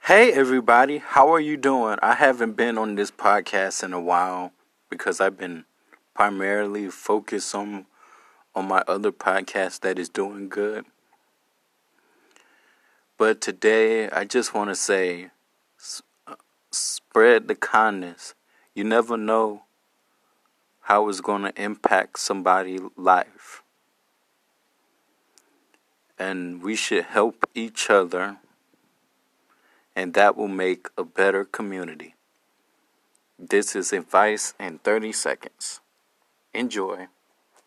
Hey everybody, how are you doing? I haven't been on this podcast in a while because I've been primarily focused on my other podcast that is doing good. But today I just want to say spread the kindness. You never know how it's going to impact somebody's life. And we should help each other, and that will make a better community. This is advice in 30 seconds. Enjoy.